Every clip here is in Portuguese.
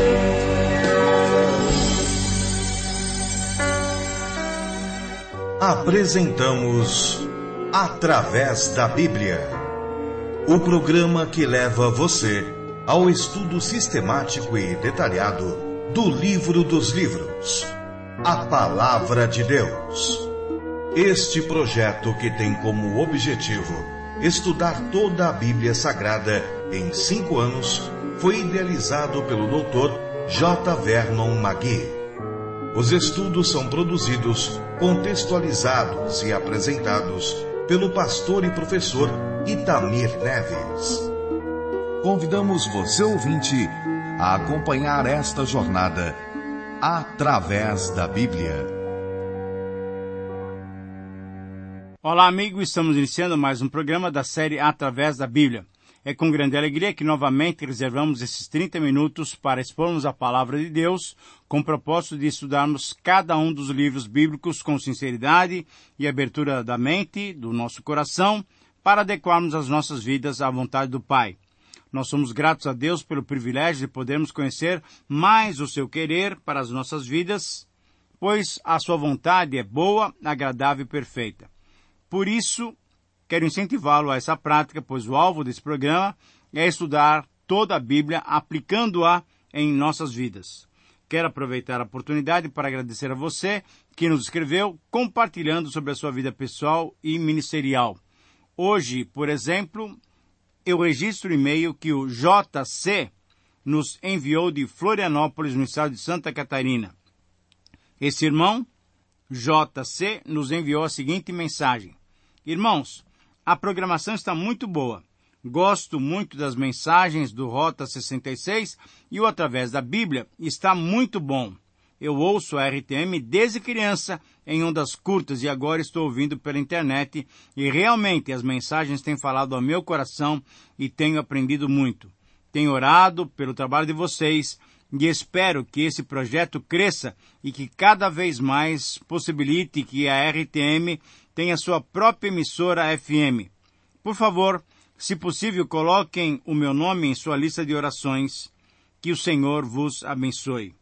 Apresentamos Através da Bíblia, o programa que leva você ao estudo sistemático e detalhado do Livro dos Livros, a Palavra de Deus. Este projeto, que tem como objetivo estudar toda a Bíblia Sagrada em 5 anos, foi idealizado pelo Dr. J. Vernon McGee. Os estudos são produzidos, contextualizados e apresentados pelo pastor e professor Itamir Neves. Convidamos você, ouvinte, a acompanhar esta jornada através da Bíblia. Olá, amigo, estamos iniciando mais um programa da série Através da Bíblia. É com grande alegria que novamente reservamos esses 30 minutos para expormos a Palavra de Deus, com o propósito de estudarmos cada um dos livros bíblicos com sinceridade e abertura da mente, do nosso coração, para adequarmos as nossas vidas à vontade do Pai. Nós somos gratos a Deus pelo privilégio de podermos conhecer mais o seu querer para as nossas vidas, pois a sua vontade é boa, agradável e perfeita. Por isso, quero incentivá-lo a essa prática, pois o alvo desse programa é estudar toda a Bíblia, aplicando-a em nossas vidas. Quero aproveitar a oportunidade para agradecer a você que nos escreveu, compartilhando sobre a sua vida pessoal e ministerial. Hoje, por exemplo, eu registro o e-mail que o JC nos enviou de Florianópolis, no estado de Santa Catarina. Esse irmão, JC, nos enviou a seguinte mensagem: Irmãos, a programação está muito boa. Gosto muito das mensagens do Rota 66 e o Através da Bíblia está muito bom. Eu ouço a RTM desde criança em ondas curtas e agora estou ouvindo pela internet e realmente as mensagens têm falado ao meu coração e tenho aprendido muito. Tenho orado pelo trabalho de vocês e espero que esse projeto cresça e que cada vez mais possibilite que a RTM tenha sua própria emissora FM. Por favor, se possível, coloquem o meu nome em sua lista de orações. Que o Senhor vos abençoe.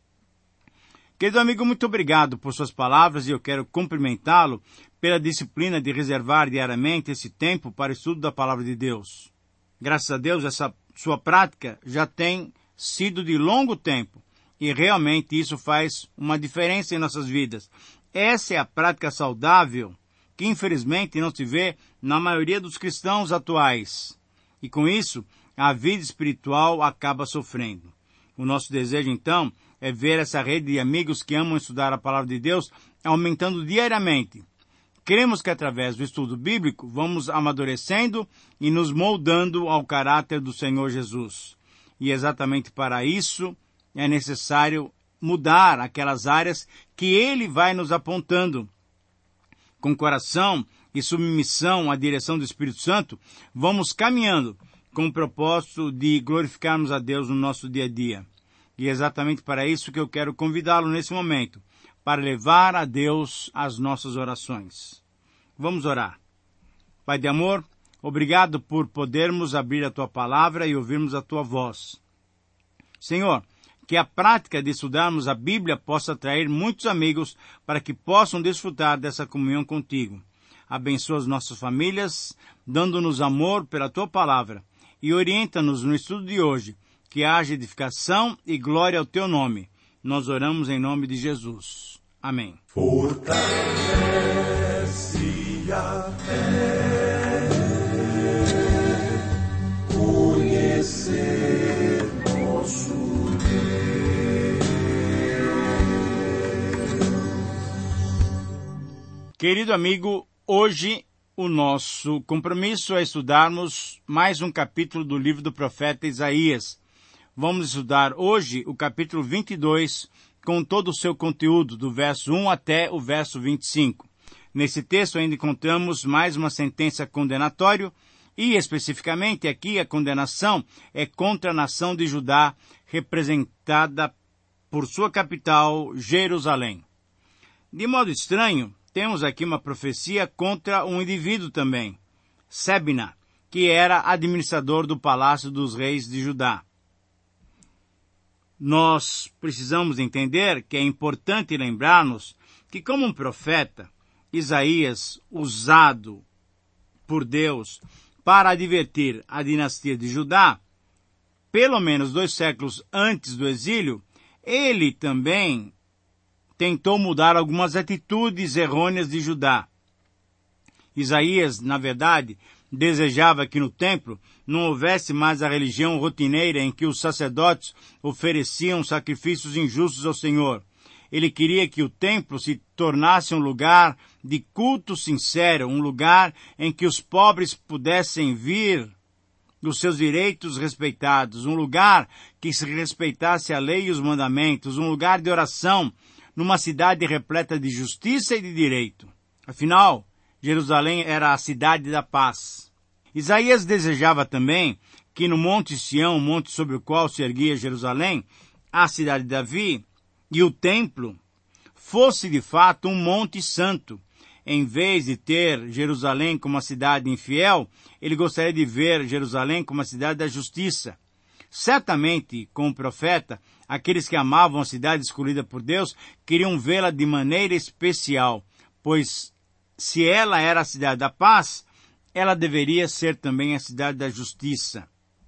Querido amigo, muito obrigado por suas palavras e eu quero cumprimentá-lo pela disciplina de reservar diariamente esse tempo para o estudo da Palavra de Deus. Graças a Deus, essa sua prática já tem sido de longo tempo e realmente isso faz uma diferença em nossas vidas. Essa é a prática saudável que infelizmente não se vê na maioria dos cristãos atuais. E com isso, a vida espiritual acaba sofrendo. O nosso desejo, então, é ver essa rede de amigos que amam estudar a Palavra de Deus aumentando diariamente. Cremos que através do estudo bíblico vamos amadurecendo e nos moldando ao caráter do Senhor Jesus. E exatamente para isso é necessário mudar aquelas áreas que Ele vai nos apontando. Com coração e submissão à direção do Espírito Santo, vamos caminhando com o propósito de glorificarmos a Deus no nosso dia a dia. E é exatamente para isso que eu quero convidá-lo nesse momento, para levar a Deus as nossas orações. Vamos orar. Pai de amor, obrigado por podermos abrir a Tua Palavra e ouvirmos a Tua voz. Senhor, que a prática de estudarmos a Bíblia possa atrair muitos amigos para que possam desfrutar dessa comunhão contigo. Abençoa as nossas famílias, dando-nos amor pela Tua Palavra e orienta-nos no estudo de hoje, que haja edificação e glória ao Teu nome. Nós oramos em nome de Jesus. Amém. Fortalece a fé, conhecer nosso Deus. Querido amigo, hoje o nosso compromisso é estudarmos mais um capítulo do livro do profeta Isaías. Vamos estudar hoje o capítulo 22, com todo o seu conteúdo, do verso 1 até o verso 25. Nesse texto ainda encontramos mais uma sentença condenatória, e especificamente aqui a condenação é contra a nação de Judá, representada por sua capital, Jerusalém. De modo estranho, temos aqui uma profecia contra um indivíduo também, Sebna, que era administrador do palácio dos reis de Judá. Nós precisamos entender que é importante lembrar-nos que, como um profeta, Isaías, usado por Deus para advertir a dinastia de Judá, pelo menos 2 séculos antes do exílio, ele também tentou mudar algumas atitudes errôneas de Judá. Isaías, na verdade, desejava que no templo não houvesse mais a religião rotineira em que os sacerdotes ofereciam sacrifícios injustos ao Senhor. Ele queria que o templo se tornasse um lugar de culto sincero, um lugar em que os pobres pudessem vir os seus direitos respeitados, um lugar que se respeitasse a lei e os mandamentos, um lugar de oração numa cidade repleta de justiça e de direito. Afinal, Jerusalém era a cidade da paz. Isaías desejava também que no Monte Sião, o monte sobre o qual se erguia Jerusalém, a cidade de Davi, e o templo, fosse de fato um monte santo. Em vez de ter Jerusalém como uma cidade infiel, ele gostaria de ver Jerusalém como a cidade da justiça. Certamente, com o profeta, aqueles que amavam a cidade escolhida por Deus queriam vê-la de maneira especial, pois se ela era a cidade da paz, ela deveria ser também a cidade da justiça.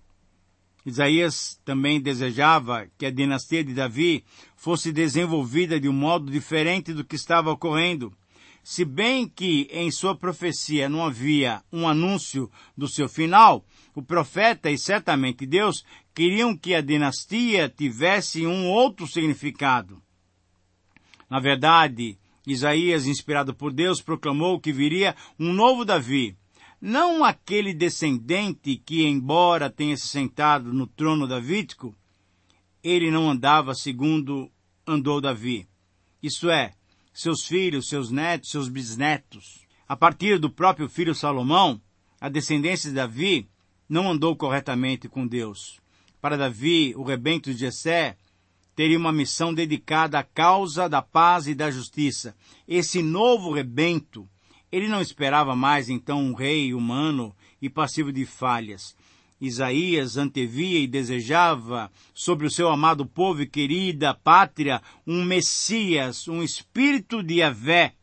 Isaías também desejava que a dinastia de Davi fosse desenvolvida de um modo diferente do que estava ocorrendo. Se bem que em sua profecia não havia um anúncio do seu final, o profeta e certamente Deus queriam que a dinastia tivesse um outro significado. Na verdade, Isaías, inspirado por Deus, proclamou que viria um novo Davi, não aquele descendente que, embora tenha se sentado no trono davídico, ele não andava segundo andou Davi. Isto é, seus filhos, seus netos, seus bisnetos. A partir do próprio filho Salomão, a descendência de Davi não andou corretamente com Deus. Para Davi, o rebento de Jessé teria uma missão dedicada à causa da paz e da justiça. Esse novo rebento, ele não esperava mais então um rei humano e passivo de falhas. Isaías antevia e desejava sobre o seu amado povo e querida pátria um Messias, um espírito de Yahvé.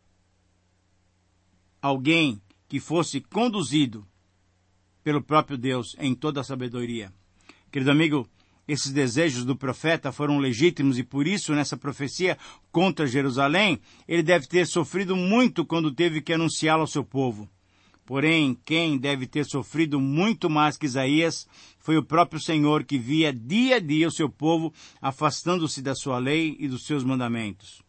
Alguém que fosse conduzido pelo próprio Deus em toda a sabedoria. Querido amigo, esses desejos do profeta foram legítimos e por isso, nessa profecia contra Jerusalém, ele deve ter sofrido muito quando teve que anunciá-lo ao seu povo. Porém, quem deve ter sofrido muito mais que Isaías foi o próprio Senhor, que via dia a dia o seu povo afastando-se da sua lei e dos seus mandamentos.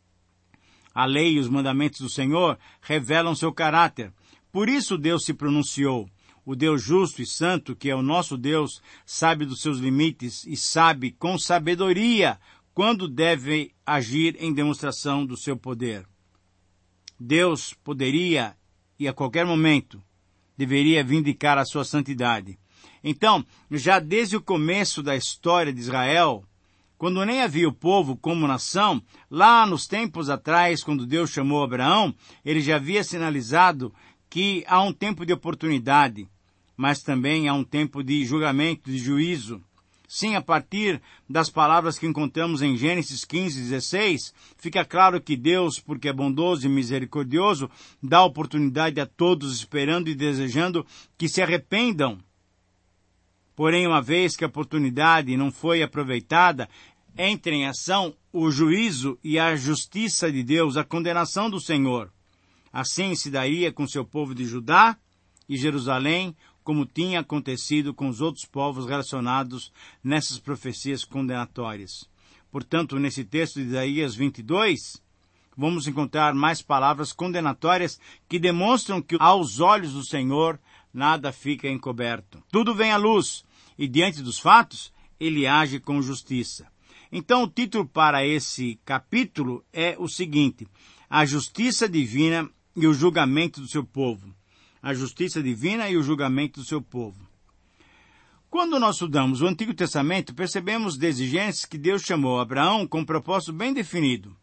A lei e os mandamentos do Senhor revelam seu caráter. Por isso Deus se pronunciou. O Deus justo e santo, que é o nosso Deus, sabe dos seus limites e sabe com sabedoria quando deve agir em demonstração do seu poder. Deus poderia e a qualquer momento deveria vindicar a sua santidade. Então, já desde o começo da história de Israel, quando nem havia o povo como nação, lá nos tempos atrás, quando Deus chamou Abraão, ele já havia sinalizado que há um tempo de oportunidade, mas também há um tempo de julgamento, de juízo. Sim, a partir das palavras que encontramos em Gênesis 15:16, fica claro que Deus, porque é bondoso e misericordioso, dá oportunidade a todos, esperando e desejando que se arrependam. Porém, uma vez que a oportunidade não foi aproveitada, entra em ação o juízo e a justiça de Deus, a condenação do Senhor. Assim se daria com seu povo de Judá e Jerusalém, como tinha acontecido com os outros povos relacionados nessas profecias condenatórias. Portanto, nesse texto de Isaías 22, vamos encontrar mais palavras condenatórias que demonstram que aos olhos do Senhor nada fica encoberto. Tudo vem à luz e diante dos fatos ele age com justiça. Então o título para esse capítulo é o seguinte: a justiça divina e o julgamento do seu povo. A justiça divina e o julgamento do seu povo. Quando nós estudamos o Antigo Testamento, percebemos desde Gênesis que Deus chamou Abraão com um propósito bem definido.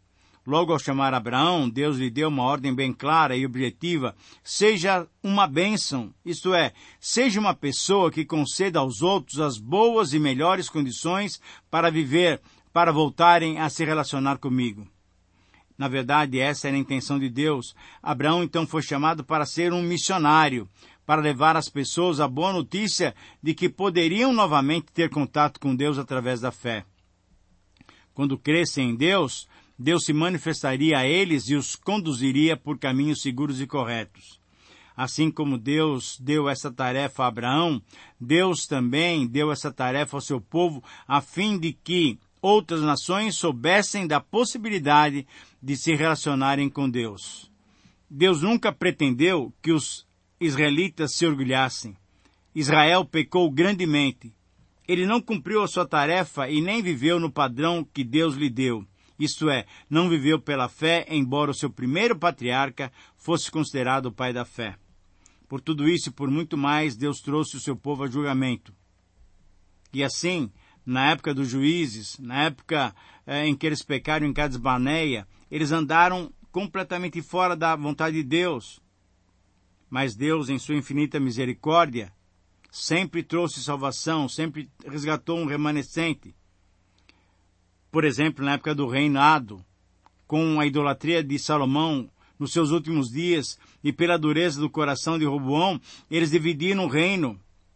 Logo, ao chamar Abraão, Deus lhe deu uma ordem bem clara e objetiva: seja uma bênção, isto é, seja uma pessoa que conceda aos outros as boas e melhores condições para viver, para voltarem a se relacionar comigo. Na verdade, essa era a intenção de Deus. Abraão então foi chamado para ser um missionário, para levar às pessoas a boa notícia de que poderiam novamente ter contato com Deus através da fé. Quando crescem em Deus, Deus se manifestaria a eles e os conduziria por caminhos seguros e corretos. Assim como Deus deu essa tarefa a Abraão, Deus também deu essa tarefa ao seu povo, a fim de que outras nações soubessem da possibilidade de se relacionarem com Deus. Deus nunca pretendeu que os israelitas se orgulhassem. Israel pecou grandemente. Ele não cumpriu a sua tarefa e nem viveu no padrão que Deus lhe deu. Isto é, não viveu pela fé, embora o seu primeiro patriarca fosse considerado o pai da fé. Por tudo isso e por muito mais, Deus trouxe o seu povo a julgamento. E assim, na época dos juízes, na época em que eles pecaram em Cades Barneia, eles andaram completamente fora da vontade de Deus. Mas Deus, em sua infinita misericórdia, sempre trouxe salvação, sempre resgatou um remanescente. Por exemplo, na época do reinado, com a idolatria de Salomão, nos seus últimos dias, e pela dureza do coração de Roboão, eles dividiram o reino.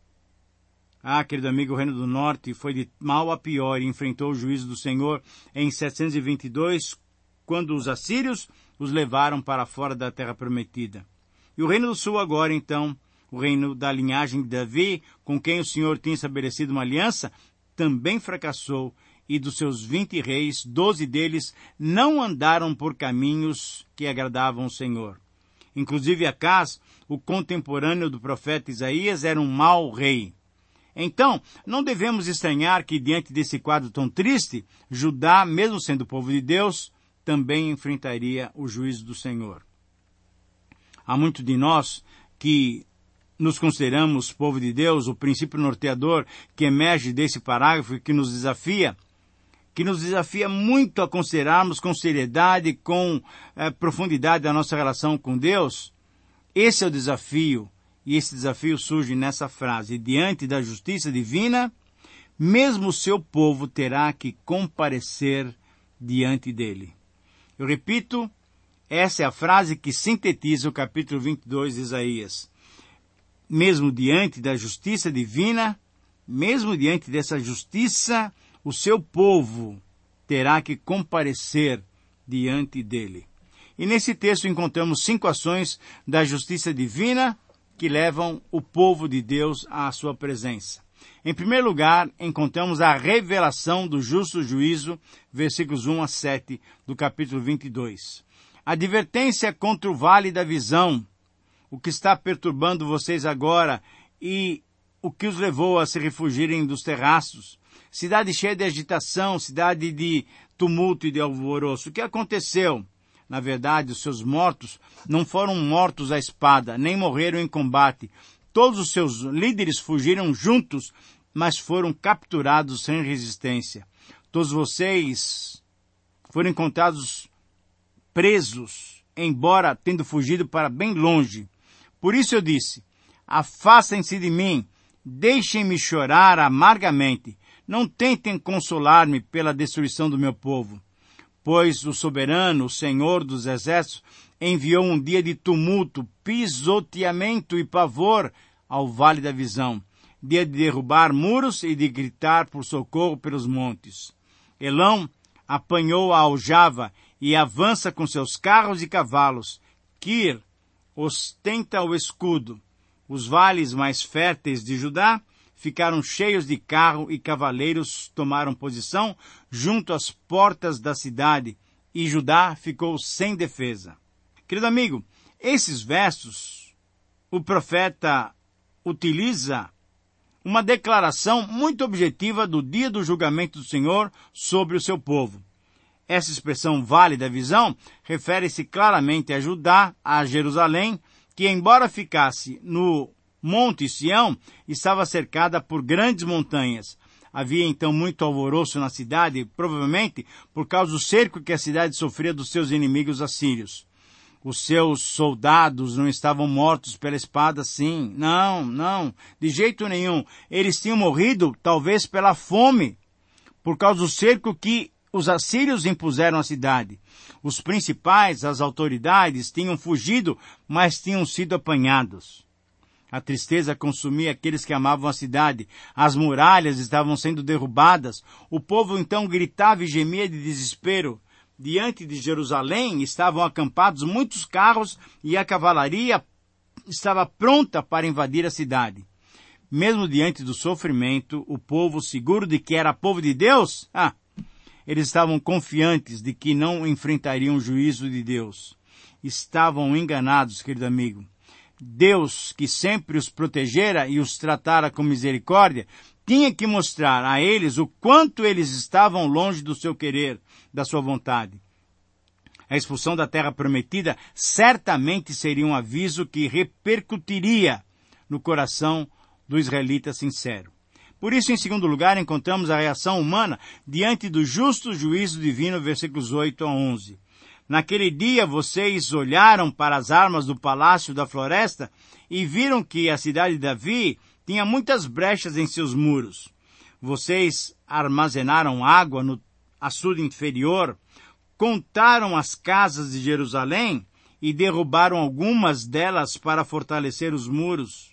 Querido amigo, o reino do norte foi de mal a pior e enfrentou o juízo do Senhor em 722, quando os assírios os levaram para fora da terra prometida. E o reino do sul agora, então, o reino da linhagem de Davi, com quem o Senhor tinha estabelecido uma aliança, também fracassou, e dos seus 20 reis, 12 deles não andaram por caminhos que agradavam ao Senhor. Inclusive Acás, o contemporâneo do profeta Isaías, era um mau rei. Então, não devemos estranhar que, diante desse quadro tão triste, Judá, mesmo sendo povo de Deus, também enfrentaria o juízo do Senhor. Há muito de nós que nos consideramos povo de Deus, o princípio norteador que emerge desse parágrafo e que nos desafia muito a considerarmos com seriedade, com profundidade a nossa relação com Deus. Esse é o desafio, e esse desafio surge nessa frase: diante da justiça divina, mesmo o seu povo terá que comparecer diante dele. Eu repito, essa é a frase que sintetiza o capítulo 22 de Isaías. Mesmo diante da justiça divina, mesmo diante dessa justiça, o seu povo terá que comparecer diante dele. E nesse texto encontramos 5 ações da justiça divina que levam o povo de Deus à sua presença. Em primeiro lugar, encontramos a revelação do justo juízo, versículos 1 a 7 do capítulo 22. Advertência contra o vale da visão, o que está perturbando vocês agora e o que os levou a se refugiarem dos terraços. Cidade cheia de agitação, cidade de tumulto e de alvoroço. O que aconteceu? Na verdade, os seus mortos não foram mortos à espada, nem morreram em combate. Todos os seus líderes fugiram juntos, mas foram capturados sem resistência. Todos vocês foram encontrados presos, embora tendo fugido para bem longe. Por isso eu disse: afastem-se de mim, deixem-me chorar amargamente. Não tentem consolar-me pela destruição do meu povo, pois o soberano, o Senhor dos exércitos, enviou um dia de tumulto, pisoteamento e pavor ao vale da visão, dia de derrubar muros e de gritar por socorro pelos montes. Elão apanhou a aljava e avança com seus carros e cavalos. Quir ostenta o escudo. Os vales mais férteis de Judá ficaram cheios de carro e cavaleiros tomaram posição junto às portas da cidade, e Judá ficou sem defesa. Querido amigo, esses versos, o profeta utiliza uma declaração muito objetiva do dia do julgamento do Senhor sobre o seu povo. Essa expressão vale da visão refere-se claramente a Judá, a Jerusalém, que embora ficasse no Monte Sião, estava cercada por grandes montanhas. Havia então muito alvoroço na cidade, provavelmente por causa do cerco que a cidade sofria dos seus inimigos assírios. Os seus soldados não estavam mortos pela espada, sim. Não, de jeito nenhum. Eles tinham morrido, talvez pela fome, por causa do cerco que os assírios impuseram à cidade. Os principais, as autoridades, tinham fugido, mas tinham sido apanhados. A tristeza consumia aqueles que amavam a cidade. As muralhas estavam sendo derrubadas. O povo então gritava e gemia de desespero. Diante de Jerusalém estavam acampados muitos carros e a cavalaria estava pronta para invadir a cidade. Mesmo diante do sofrimento, o povo, seguro de que era povo de Deus, eles estavam confiantes de que não enfrentariam o juízo de Deus. Estavam enganados, querido amigo. Deus, que sempre os protegera e os tratara com misericórdia, tinha que mostrar a eles o quanto eles estavam longe do seu querer, da sua vontade. A expulsão da terra prometida certamente seria um aviso que repercutiria no coração do israelita sincero. Por isso, em segundo lugar, encontramos a reação humana diante do justo juízo divino, versículos 8 a 11. Naquele dia vocês olharam para as armas do palácio da floresta e viram que a cidade de Davi tinha muitas brechas em seus muros. Vocês armazenaram água no açude inferior, contaram as casas de Jerusalém e derrubaram algumas delas para fortalecer os muros.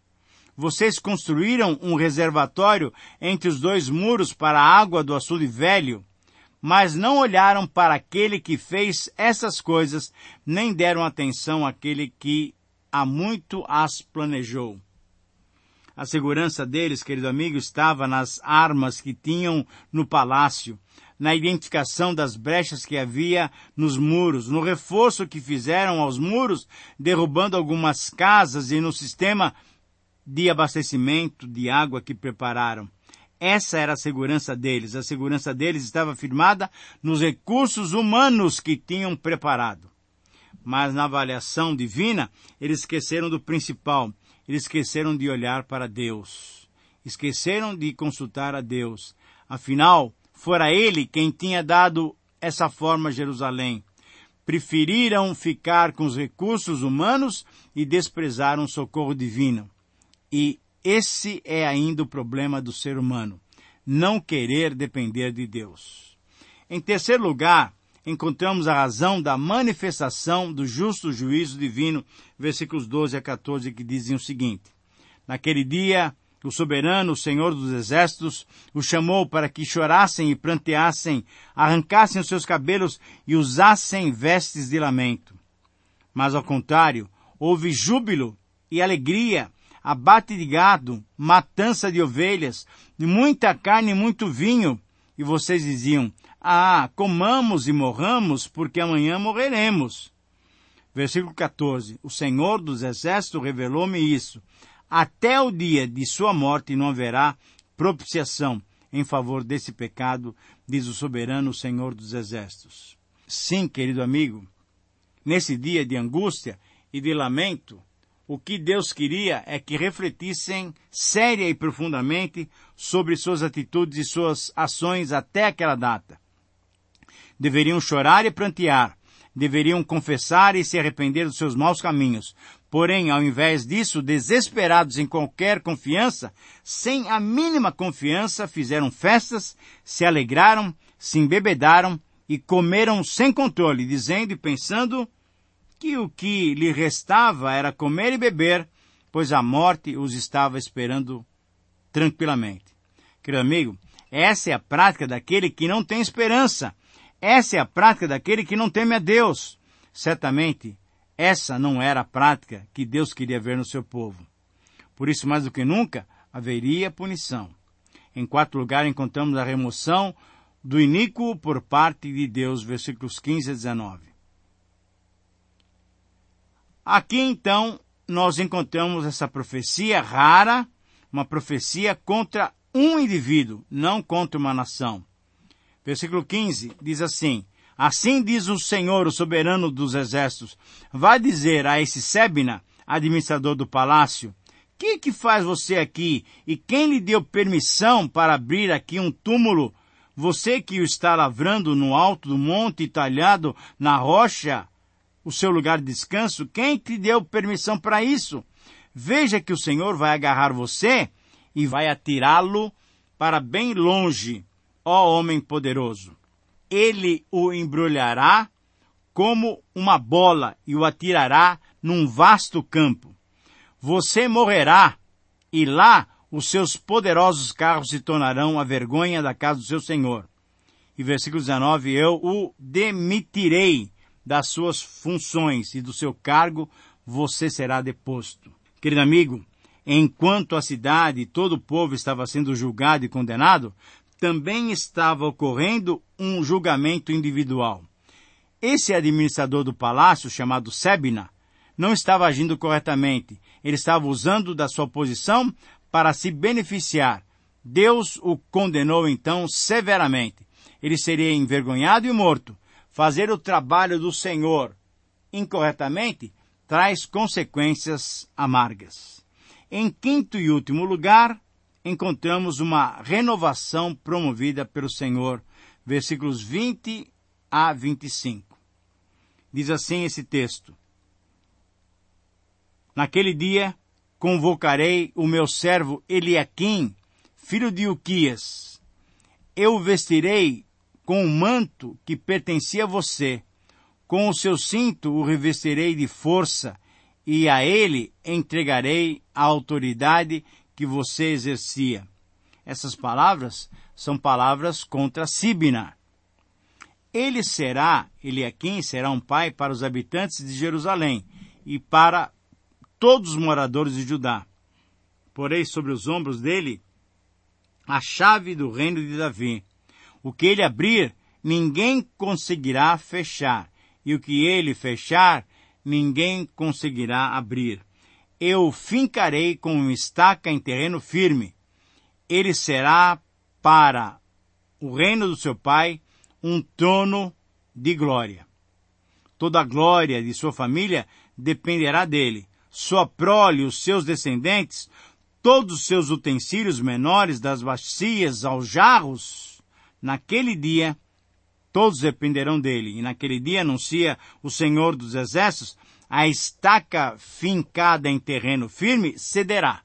Vocês construíram um reservatório entre os dois muros para a água do açude velho, mas não olharam para aquele que fez essas coisas, nem deram atenção àquele que há muito as planejou. A segurança deles, querido amigo, estava nas armas que tinham no palácio, na identificação das brechas que havia nos muros, no reforço que fizeram aos muros, derrubando algumas casas e no sistema de abastecimento de água que prepararam. Essa era a segurança deles. A segurança deles estava firmada nos recursos humanos que tinham preparado. Mas na avaliação divina, eles esqueceram do principal. Eles esqueceram de olhar para Deus. Esqueceram de consultar a Deus. Afinal, fora Ele quem tinha dado essa forma a Jerusalém. Preferiram ficar com os recursos humanos e desprezaram o socorro divino. E esse é ainda o problema do ser humano, não querer depender de Deus. Em terceiro lugar, encontramos a razão da manifestação do justo juízo divino, versículos 12 a 14, que dizem o seguinte: Naquele dia, o soberano, o Senhor dos Exércitos, os chamou para que chorassem e pranteassem, arrancassem os seus cabelos e usassem vestes de lamento. Mas, ao contrário, houve júbilo e alegria, abate de gado, matança de ovelhas, muita carne e muito vinho. E vocês diziam: comamos e morramos, porque amanhã morreremos. Versículo 14. O Senhor dos Exércitos revelou-me isso. Até o dia de sua morte não haverá propiciação em favor desse pecado, diz o soberano Senhor dos Exércitos. Sim, querido amigo, nesse dia de angústia e de lamento, o que Deus queria é que refletissem séria e profundamente sobre suas atitudes e suas ações até aquela data. Deveriam chorar e prantear, deveriam confessar e se arrepender dos seus maus caminhos. Porém, ao invés disso, desesperados em qualquer confiança, sem a mínima confiança, fizeram festas, se alegraram, se embebedaram e comeram sem controle, dizendo e pensando que o que lhe restava era comer e beber, pois a morte os estava esperando tranquilamente. Querido amigo, essa é a prática daquele que não tem esperança. Essa é a prática daquele que não teme a Deus. Certamente, essa não era a prática que Deus queria ver no seu povo. Por isso, mais do que nunca, haveria punição. Em quarto lugar, encontramos a remoção do iníquo por parte de Deus, versículos 15 a 19. Aqui, então, nós encontramos essa profecia rara, uma profecia contra um indivíduo, não contra uma nação. Versículo 15 diz assim: Assim diz o Senhor, o soberano dos exércitos, vai dizer a esse Sébina, administrador do palácio, que faz você aqui? E quem lhe deu permissão para abrir aqui um túmulo? Você que o está lavrando no alto do monte e talhado na rocha, o seu lugar de descanso, quem te deu permissão para isso? Veja que o Senhor vai agarrar você e vai atirá-lo para bem longe, ó homem poderoso. Ele o embrulhará como uma bola e o atirará num vasto campo. Você morrerá, e lá os seus poderosos carros se tornarão a vergonha da casa do seu Senhor. E versículo 19, eu o demitirei das suas funções e do seu cargo você será deposto. Querido amigo, enquanto a cidade e todo o povo estava sendo julgado e condenado, também estava ocorrendo um julgamento individual. Esse administrador do palácio, chamado Sebna, não estava agindo corretamente. Ele estava usando da sua posição para se beneficiar. Deus o condenou então severamente. Ele seria envergonhado e morto. Fazer o trabalho do Senhor incorretamente traz consequências amargas. Em quinto e último lugar, encontramos uma renovação promovida pelo Senhor. Versículos 20 a 25. Diz assim esse texto. Naquele dia, convocarei o meu servo Eliaquim, filho de Uquias. Eu o vestirei com o manto que pertencia a você. Com o seu cinto o revestirei de força, e a ele entregarei a autoridade que você exercia. Essas palavras são palavras contra Sibna. Eliaquim será um pai para os habitantes de Jerusalém e para todos os moradores de Judá. Porei sobre os ombros dele a chave do reino de Davi. O que ele abrir, ninguém conseguirá fechar, e o que ele fechar, ninguém conseguirá abrir. Eu o fincarei com uma estaca em terreno firme. Ele será para o reino do seu pai um trono de glória. Toda a glória de sua família dependerá dele. Sua prole, os seus descendentes, todos os seus utensílios menores, das bacias aos jarros, naquele dia, todos dependerão dele. E naquele dia, anuncia o Senhor dos Exércitos, a estaca fincada em terreno firme cederá.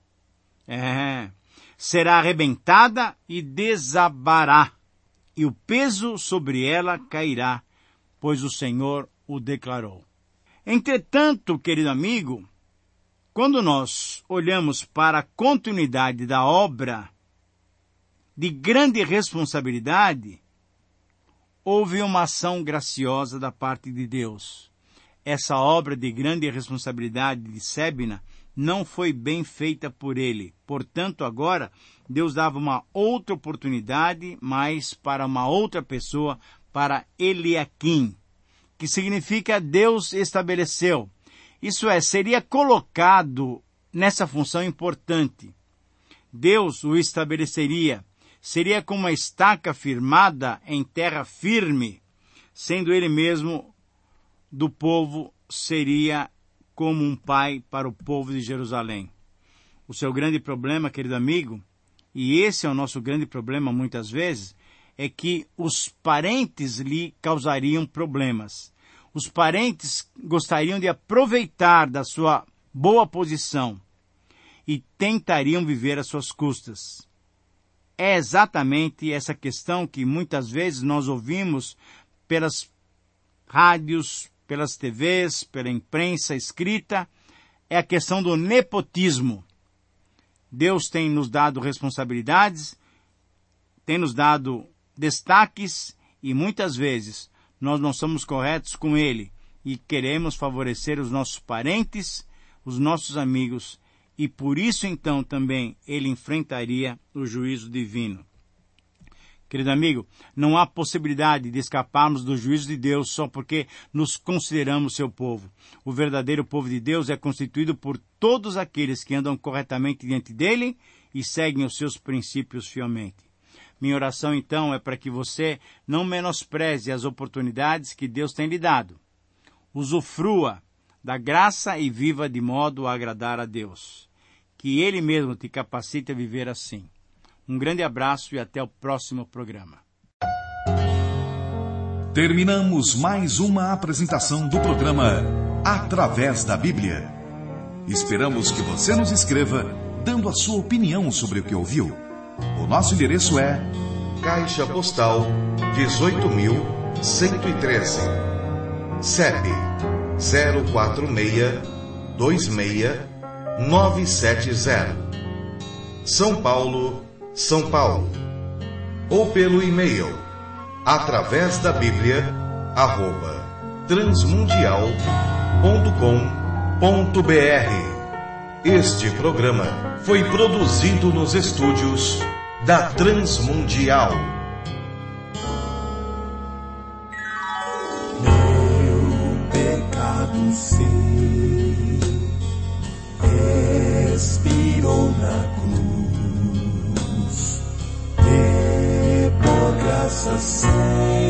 Será arrebentada e desabará, e o peso sobre ela cairá, pois o Senhor o declarou. Entretanto, querido amigo, quando nós olhamos para a continuidade da obra de grande responsabilidade, houve uma ação graciosa da parte de Deus. Essa obra de grande responsabilidade de Sebna não foi bem feita por ele. Portanto, agora, Deus dava uma outra oportunidade, mas para uma outra pessoa, para Eliaquim, que significa Deus estabeleceu. Isso é, seria colocado nessa função importante. Deus o estabeleceria. Seria como uma estaca firmada em terra firme, sendo ele mesmo do povo, seria como um pai para o povo de Jerusalém. O seu grande problema, querido amigo, e esse é o nosso grande problema muitas vezes, é que os parentes lhe causariam problemas. Os parentes gostariam de aproveitar da sua boa posição e tentariam viver às suas custas. É exatamente essa questão que muitas vezes nós ouvimos pelas rádios, pelas TVs, pela imprensa escrita, é a questão do nepotismo. Deus tem nos dado responsabilidades, tem nos dado destaques e muitas vezes nós não somos corretos com Ele e queremos favorecer os nossos parentes, os nossos amigos, e por isso então também Ele enfrentaria o juízo divino. Querido amigo, não há possibilidade de escaparmos do juízo de Deus só porque nos consideramos seu povo. O verdadeiro povo de Deus é constituído por todos aqueles que andam corretamente diante dele e seguem os seus princípios fielmente. Minha oração, então, é para que você não menospreze as oportunidades que Deus tem lhe dado. Usufrua da graça e viva de modo a agradar a Deus. que Ele mesmo te capacite a viver assim. Um grande abraço e até o próximo programa. Terminamos mais uma apresentação do programa Através da Bíblia. Esperamos que você nos escreva, dando a sua opinião sobre o que ouviu. O nosso endereço é Caixa Postal 18.113, CEP 04626-970, São Paulo, São Paulo. Ou pelo e-mail através da Bíblia @transmundial.com.br. Este programa foi produzido nos estúdios da Transmundial. Meu pecado sei, expirou na cruz, e por graça sei.